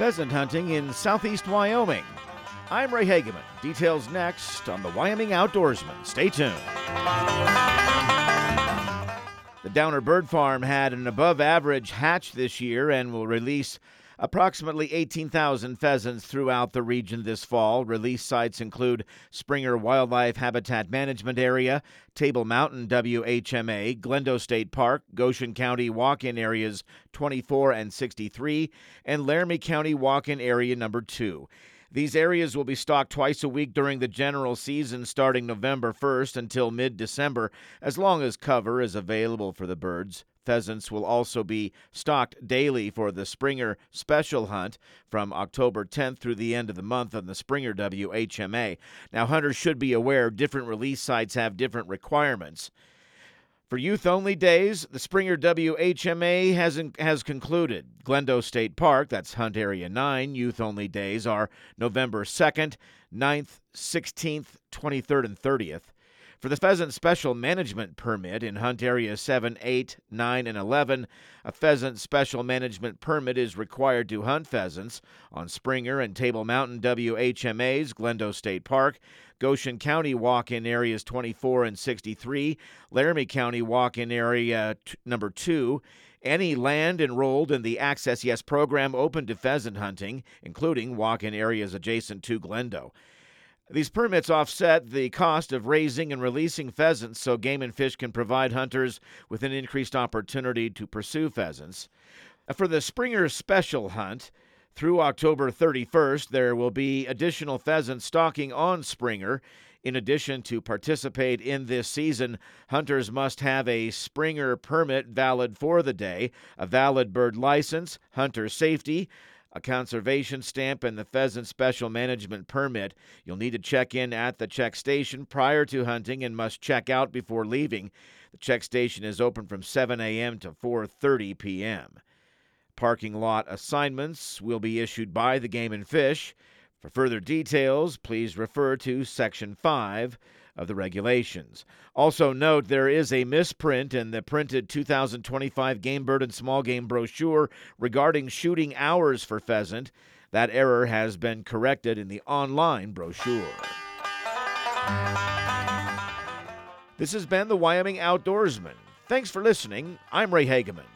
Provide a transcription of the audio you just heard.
pheasant hunting in southeast Wyoming. I'm Ray Hageman. Details next on the Wyoming Outdoorsman. Stay tuned. The Downer Bird Farm had an above-average hatch this year and will release approximately 18,000 pheasants throughout the region this fall. Release sites include Springer Wildlife Habitat Management Area, Table Mountain WHMA, Glendo State Park, Goshen County Walk-In Areas 24 and 63, and Laramie County Walk-In Area number 2. These areas will be stocked twice a week during the general season starting November 1st until mid-December, as long as cover is available for the birds. Pheasants will also be stocked daily for the Springer Special Hunt from October 10th through the end of the month on the Springer WHMA. Now, hunters should be aware different release sites have different requirements. For youth-only days, the Springer WHMA has concluded. Glendo State Park, that's Hunt Area 9, youth-only days are November 2nd, 9th, 16th, 23rd, and 30th. For the Pheasant Special Management Permit in Hunt Area 7, 8, 9, and 11, a Pheasant Special Management Permit is required to hunt pheasants on Springer and Table Mountain WHMAs, Glendo State Park, Goshen County Walk-In Areas 24 and 63, Laramie County Walk-In Area number 2, any land enrolled in the Access Yes program open to pheasant hunting, including walk-in areas adjacent to Glendo. These permits offset the cost of raising and releasing pheasants so Game and Fish can provide hunters with an increased opportunity to pursue pheasants. For the Springer Special Hunt, through October 31st, there will be additional pheasant stalking on Springer. In addition, to participate in this season, hunters must have a Springer permit valid for the day, a valid bird license, hunter safety, a conservation stamp, and the Pheasant Special Management Permit. You'll need to check in at the check station prior to hunting and must check out before leaving. The check station is open from 7 a.m. to 4:30 p.m. Parking lot assignments will be issued by the Game and Fish. For further details, please refer to Section 5 of the regulations. Also note there is a misprint in the printed 2025 Game Bird and Small Game brochure regarding shooting hours for pheasant. That error has been corrected in the online brochure. This has been the Wyoming Outdoorsman. Thanks for listening. I'm Ray Hageman.